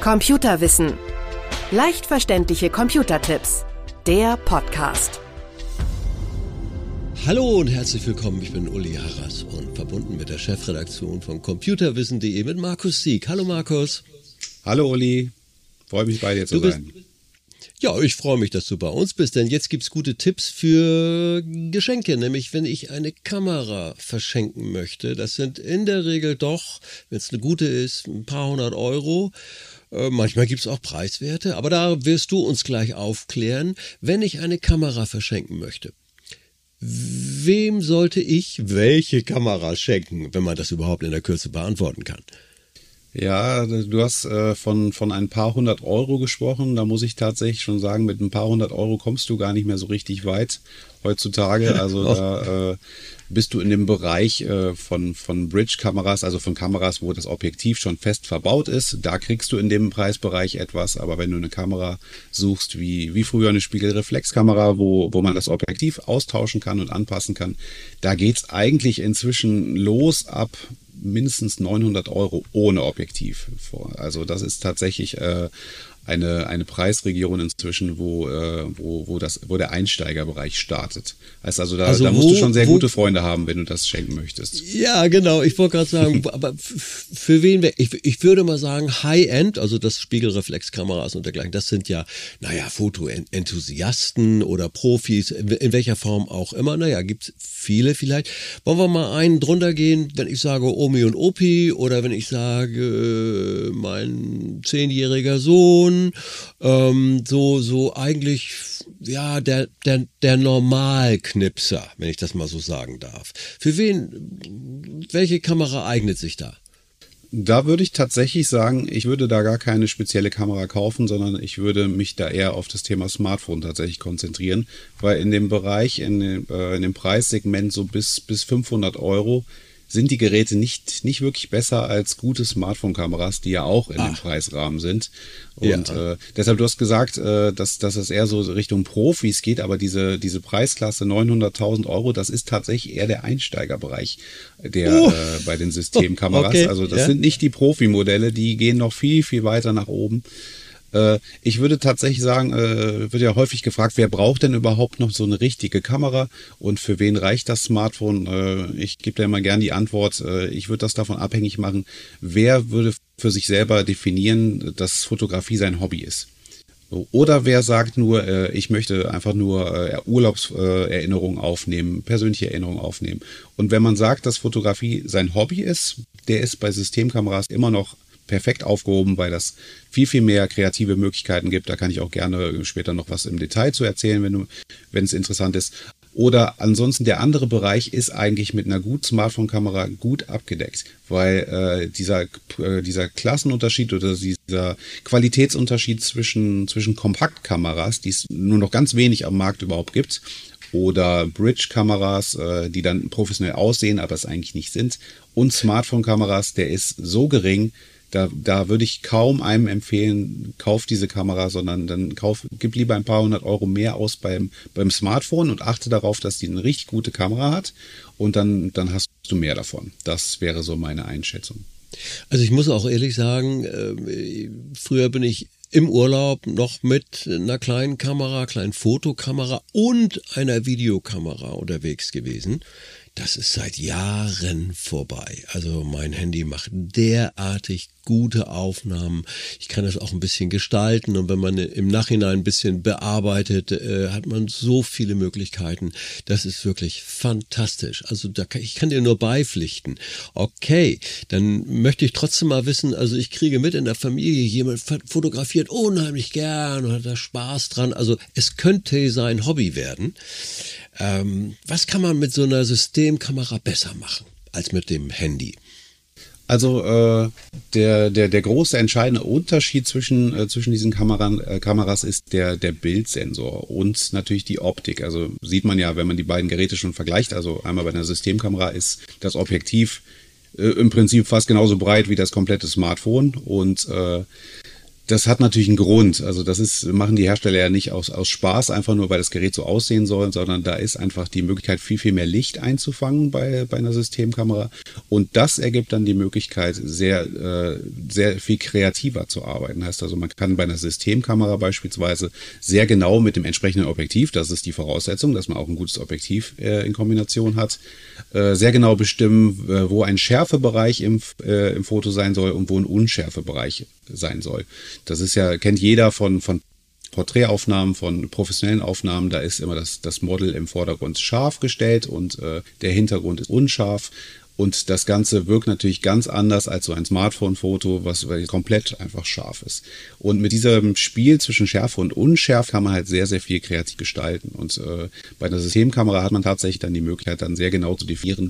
Computerwissen. Leicht verständliche Computertipps. Der Podcast. Hallo und herzlich willkommen, ich bin Uli Harras und verbunden mit der Chefredaktion von computerwissen.de mit Markus Sieg. Hallo Markus. Hallo Uli, freue mich bei dir zu sein. Ja, ich freue mich, dass du bei uns bist, denn jetzt gibt's gute Tipps für Geschenke, nämlich wenn ich eine Kamera verschenken möchte. Das sind in der Regel doch, wenn es eine gute ist, ein paar hundert Euro. Manchmal gibt's auch Preiswerte, aber da wirst du uns gleich aufklären, wenn ich eine Kamera verschenken möchte. Wem sollte ich welche Kamera schenken, wenn man das überhaupt in der Kürze beantworten kann? Ja, du hast von ein paar hundert Euro gesprochen. Da muss ich tatsächlich schon sagen, mit ein paar hundert Euro kommst du gar nicht mehr so richtig weit heutzutage. Also da bist du in dem Bereich von Bridge-Kameras, also von Kameras, wo das Objektiv schon fest verbaut ist. Da kriegst du in dem Preisbereich etwas. Aber wenn du eine Kamera suchst, wie früher eine Spiegelreflexkamera, wo man das Objektiv austauschen kann und anpassen kann, da geht's eigentlich inzwischen los ab mindestens 900 Euro ohne Objektiv. Also das ist tatsächlich eine Preisregion inzwischen, wo der Einsteigerbereich startet. Also da musst du schon sehr gute Freunde haben, wenn du das schenken möchtest. Ja, genau. Ich wollte gerade sagen, aber für wen ich würde mal sagen High-End, also das Spiegelreflexkameras und dergleichen, das sind ja, Fotoenthusiasten oder Profis, in welcher Form auch immer. Gibt's viele vielleicht. Wollen wir mal einen drunter gehen, wenn ich sage Omi und Opi oder wenn ich sage mein 10-jähriger Sohn, so eigentlich, ja, der Normalknipser, wenn ich das mal so sagen darf. Für wen, welche Kamera eignet sich da? Da würde ich tatsächlich sagen, ich würde da gar keine spezielle Kamera kaufen, sondern ich würde mich da eher auf das Thema Smartphone tatsächlich konzentrieren, weil in dem Bereich, in dem Preissegment so bis 500 Euro sind die Geräte nicht wirklich besser als gute Smartphone-Kameras, die ja auch in dem Preisrahmen sind. Und deshalb, du hast gesagt, dass es eher so Richtung Profis geht, aber diese Preisklasse 900.000 Euro, das ist tatsächlich eher der Einsteigerbereich bei den Systemkameras. Okay, also das sind nicht die Profi-Modelle, die gehen noch viel, viel weiter nach oben. Ich würde tatsächlich sagen, wird ja häufig gefragt, wer braucht denn überhaupt noch so eine richtige Kamera und für wen reicht das Smartphone? Ich gebe da immer gern die Antwort, ich würde das davon abhängig machen, wer würde für sich selber definieren, dass Fotografie sein Hobby ist. Oder wer sagt nur, ich möchte einfach nur Urlaubserinnerungen aufnehmen, persönliche Erinnerungen aufnehmen. Und wenn man sagt, dass Fotografie sein Hobby ist, der ist bei Systemkameras immer noch perfekt aufgehoben, weil das viel, viel mehr kreative Möglichkeiten gibt. Da kann ich auch gerne später noch was im Detail zu erzählen, wenn es interessant ist. Oder ansonsten der andere Bereich ist eigentlich mit einer guten Smartphone-Kamera gut abgedeckt, weil dieser Klassenunterschied oder dieser Qualitätsunterschied zwischen Kompaktkameras, die es nur noch ganz wenig am Markt überhaupt gibt, oder Bridge-Kameras, die dann professionell aussehen, aber es eigentlich nicht sind, und Smartphone-Kameras, der ist so gering. Da würde ich kaum einem empfehlen, kauf diese Kamera, sondern gib lieber ein paar hundert Euro mehr aus beim Smartphone und achte darauf, dass die eine richtig gute Kamera hat und dann hast du mehr davon. Das wäre so meine Einschätzung. Also ich muss auch ehrlich sagen, früher bin ich im Urlaub noch mit einer kleinen Fotokamera und einer Videokamera unterwegs gewesen. Das ist seit Jahren vorbei. Also mein Handy macht derartig gute Aufnahmen. Ich kann das auch ein bisschen gestalten und wenn man im Nachhinein ein bisschen bearbeitet, hat man so viele Möglichkeiten. Das ist wirklich fantastisch. Also ich kann dir nur beipflichten. Okay, dann möchte ich trotzdem mal wissen, also ich kriege mit in der Familie, jemand fotografiert unheimlich gern und hat da Spaß dran. Also es könnte sein Hobby werden. Was kann man mit so einer Systemkamera besser machen als mit dem Handy? Also der große entscheidende Unterschied zwischen diesen Kameras ist der Bildsensor und natürlich die Optik. Also sieht man ja, wenn man die beiden Geräte schon vergleicht. Also einmal bei einer Systemkamera ist das Objektiv im Prinzip fast genauso breit wie das komplette Smartphone und Das hat natürlich einen Grund. Also machen die Hersteller ja nicht aus Spaß, einfach nur, weil das Gerät so aussehen soll, sondern da ist einfach die Möglichkeit, viel, viel mehr Licht einzufangen bei einer Systemkamera. Und das ergibt dann die Möglichkeit, sehr, sehr viel kreativer zu arbeiten. Heißt also, man kann bei einer Systemkamera beispielsweise sehr genau mit dem entsprechenden Objektiv, das ist die Voraussetzung, dass man auch ein gutes Objektiv in Kombination hat, sehr genau bestimmen, wo ein Schärfebereich im Foto sein soll und wo ein Unschärfebereich sein soll. Das ist ja, kennt jeder von Porträtaufnahmen, von professionellen Aufnahmen, da ist immer das Model im Vordergrund scharf gestellt und der Hintergrund ist unscharf. Und das Ganze wirkt natürlich ganz anders als so ein Smartphone-Foto, was komplett einfach scharf ist. Und mit diesem Spiel zwischen Schärfe und Unschärfe kann man halt sehr, sehr viel kreativ gestalten. Und bei einer Systemkamera hat man tatsächlich dann die Möglichkeit, dann sehr genau zu definieren,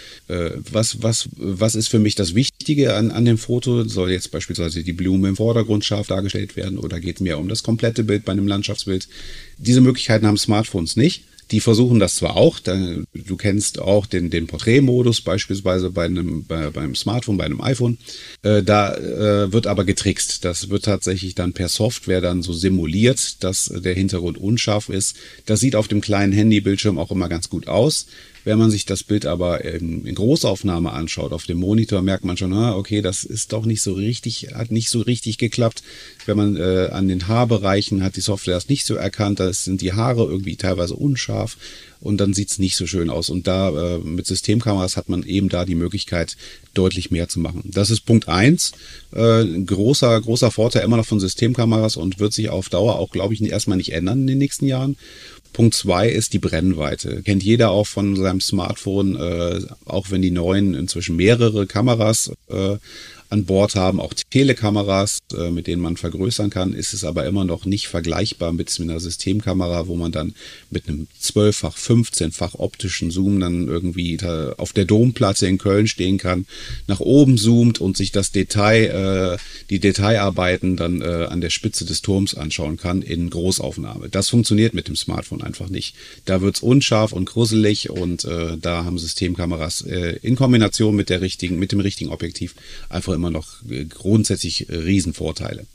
was ist für mich das Wichtige an dem Foto. Soll jetzt beispielsweise die Blume im Vordergrund scharf dargestellt werden oder geht es mehr um das komplette Bild bei einem Landschaftsbild? Diese Möglichkeiten haben Smartphones nicht. Die versuchen das zwar auch, du kennst auch den Porträtmodus beispielsweise beim Smartphone, bei einem iPhone, da wird aber getrickst. Das wird tatsächlich dann per Software dann so simuliert, dass der Hintergrund unscharf ist. Das sieht auf dem kleinen Handybildschirm auch immer ganz gut aus. Wenn man sich das Bild aber in Großaufnahme anschaut, auf dem Monitor, merkt man schon, okay, das ist doch nicht so richtig, hat nicht so richtig geklappt. Wenn man an den Haarbereichen hat die Software das nicht so erkannt, da sind die Haare irgendwie teilweise unscharf und dann sieht's nicht so schön aus. Und da mit Systemkameras hat man eben da die Möglichkeit, deutlich mehr zu machen. Das ist Punkt 1. Ein großer Vorteil immer noch von Systemkameras und wird sich auf Dauer auch, glaube ich, erstmal nicht ändern in den nächsten Jahren. Punkt 2 ist die Brennweite. Kennt jeder auch von seinem Smartphone, auch wenn die neuen inzwischen mehrere Kameras an Bord haben, auch Telekameras, mit denen man vergrößern kann, ist es aber immer noch nicht vergleichbar mit einer Systemkamera, wo man dann mit einem 12-fach, 15-fach optischen Zoom dann irgendwie auf der Domplatte in Köln stehen kann, nach oben zoomt und sich das Detail, die Detailarbeiten dann an der Spitze des Turms anschauen kann in Großaufnahme. Das funktioniert mit dem Smartphone einfach nicht. Da wird's unscharf und gruselig und da haben Systemkameras in Kombination mit dem richtigen Objektiv einfach immer noch grundsätzlich Riesenvorteile.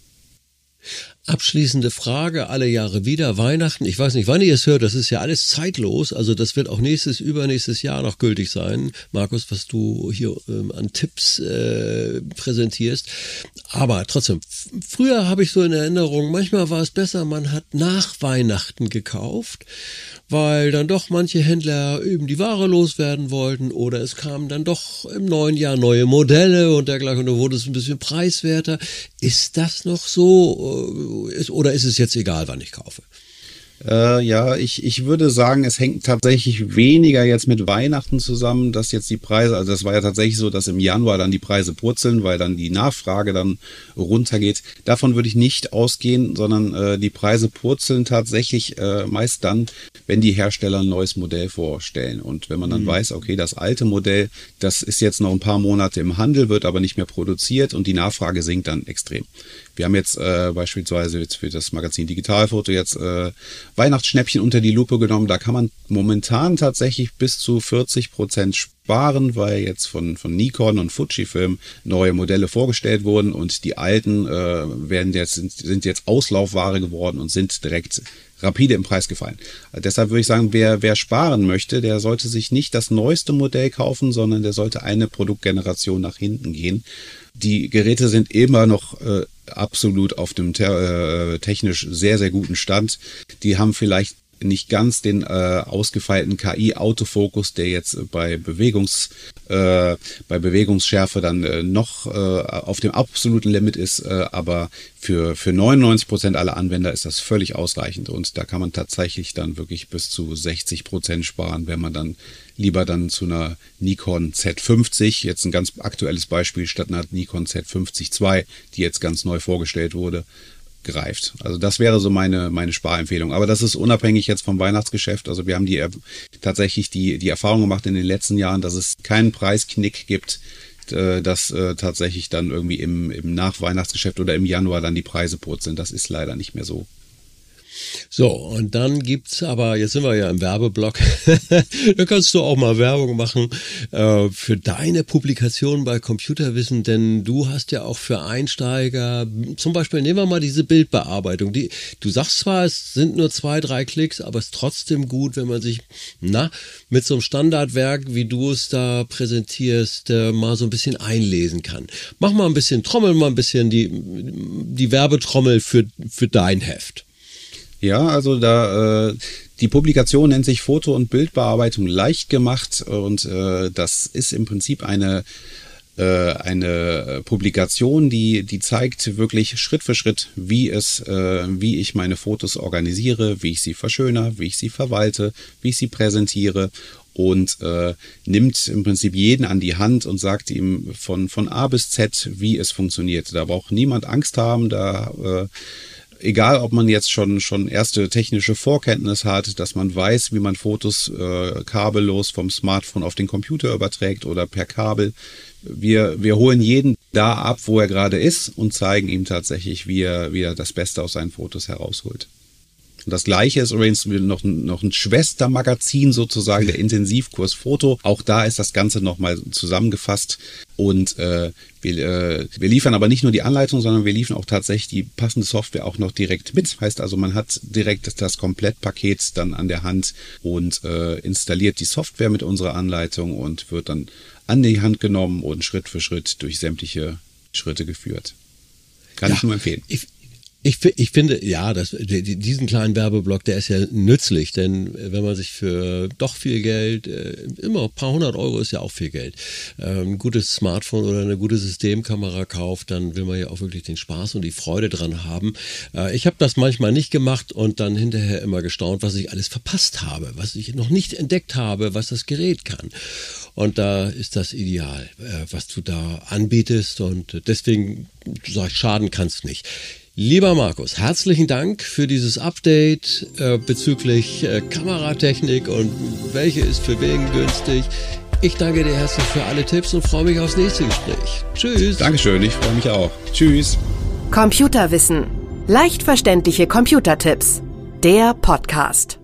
Abschließende Frage, alle Jahre wieder, Weihnachten. Ich weiß nicht, wann ihr es hört, das ist ja alles zeitlos. Also das wird auch übernächstes Jahr noch gültig sein. Markus, was du hier an Tipps präsentierst. Aber trotzdem, früher habe ich so in Erinnerung, manchmal war es besser, man hat nach Weihnachten gekauft, weil dann doch manche Händler eben die Ware loswerden wollten oder es kamen dann doch im neuen Jahr neue Modelle und dergleichen und da wurde es ein bisschen preiswerter. Ist das noch so? Oder ist es jetzt egal, wann ich kaufe? Ja, ich würde sagen, es hängt tatsächlich weniger jetzt mit Weihnachten zusammen, dass jetzt die Preise, also das war ja tatsächlich so, dass im Januar dann die Preise purzeln, weil dann die Nachfrage dann runtergeht. Davon würde ich nicht ausgehen, sondern die Preise purzeln tatsächlich meist dann, wenn die Hersteller ein neues Modell vorstellen. Und wenn man dann weiß, okay, das alte Modell, das ist jetzt noch ein paar Monate im Handel, wird aber nicht mehr produziert und die Nachfrage sinkt dann extrem. Wir haben jetzt beispielsweise jetzt für das Magazin Digitalfoto jetzt Weihnachtsschnäppchen unter die Lupe genommen. Da kann man momentan tatsächlich bis zu 40% sparen, weil jetzt von Nikon und Fujifilm neue Modelle vorgestellt wurden und die alten sind jetzt Auslaufware geworden und sind direkt rapide im Preis gefallen. Deshalb würde ich sagen, wer sparen möchte, der sollte sich nicht das neueste Modell kaufen, sondern der sollte eine Produktgeneration nach hinten gehen. Die Geräte sind immer noch absolut auf dem technisch sehr, sehr guten Stand. Die haben vielleicht nicht ganz den ausgefeilten KI-Autofokus, der jetzt bei Bewegungsschärfe dann noch auf dem absoluten Limit ist, aber für 99% aller Anwender ist das völlig ausreichend und da kann man tatsächlich dann wirklich bis zu 60% sparen, wenn man dann lieber dann zu einer Nikon Z50, jetzt ein ganz aktuelles Beispiel, statt einer Nikon Z50 II, die jetzt ganz neu vorgestellt wurde, greift. Also das wäre so meine Sparempfehlung. Aber das ist unabhängig jetzt vom Weihnachtsgeschäft. Also wir haben tatsächlich die Erfahrung gemacht in den letzten Jahren, dass es keinen Preisknick gibt, dass tatsächlich dann irgendwie im Nachweihnachtsgeschäft oder im Januar dann die Preise purzeln. Das ist leider nicht mehr so. So, und dann gibt's aber, jetzt sind wir ja im Werbeblock, da kannst du auch mal Werbung machen für deine Publikation bei Computerwissen, denn du hast ja auch für Einsteiger, zum Beispiel nehmen wir mal diese Bildbearbeitung, du sagst zwar, es sind nur 2-3 Klicks, aber es ist trotzdem gut, wenn man sich mit so einem Standardwerk, wie du es da präsentierst, mal so ein bisschen einlesen kann. Mach mal ein bisschen, trommel mal ein bisschen die Werbetrommel für dein Heft. Ja, also die Publikation nennt sich Foto- und Bildbearbeitung leicht gemacht und das ist im Prinzip eine Publikation, die zeigt wirklich Schritt für Schritt, wie ich meine Fotos organisiere, wie ich sie verschönere, wie ich sie verwalte, wie ich sie präsentiere und nimmt im Prinzip jeden an die Hand und sagt ihm von A bis Z, wie es funktioniert. Da braucht niemand Angst haben, egal, ob man jetzt schon erste technische Vorkenntnis hat, dass man weiß, wie man Fotos kabellos vom Smartphone auf den Computer überträgt oder per Kabel. Wir holen jeden da ab, wo er gerade ist und zeigen ihm tatsächlich, wie er das Beste aus seinen Fotos herausholt. Und das Gleiche ist übrigens noch ein Schwestermagazin sozusagen, der Intensivkurs Foto. Auch da ist das Ganze nochmal zusammengefasst. Und wir liefern aber nicht nur die Anleitung, sondern wir liefern auch tatsächlich die passende Software auch noch direkt mit. Heißt also, man hat direkt das Komplettpaket dann an der Hand und installiert die Software mit unserer Anleitung und wird dann an die Hand genommen und Schritt für Schritt durch sämtliche Schritte geführt. Kann ich nur empfehlen. Ich finde, ja, diesen kleinen Werbeblock, der ist ja nützlich, denn wenn man sich für doch viel Geld, immer ein paar 100 Euro ist ja auch viel Geld, ein gutes Smartphone oder eine gute Systemkamera kauft, dann will man ja auch wirklich den Spaß und die Freude dran haben. Ich habe das manchmal nicht gemacht und dann hinterher immer gestaunt, was ich alles verpasst habe, was ich noch nicht entdeckt habe, was das Gerät kann. Und da ist das ideal, was du da anbietest und deswegen sag ich, schaden kann's nicht. Lieber Markus, herzlichen Dank für dieses Update bezüglich Kameratechnik und welche ist für wen günstig. Ich danke dir herzlich für alle Tipps und freue mich aufs nächste Gespräch. Tschüss. Dankeschön, ich freue mich auch. Tschüss. Computerwissen. Leicht verständliche Computertipps. Der Podcast.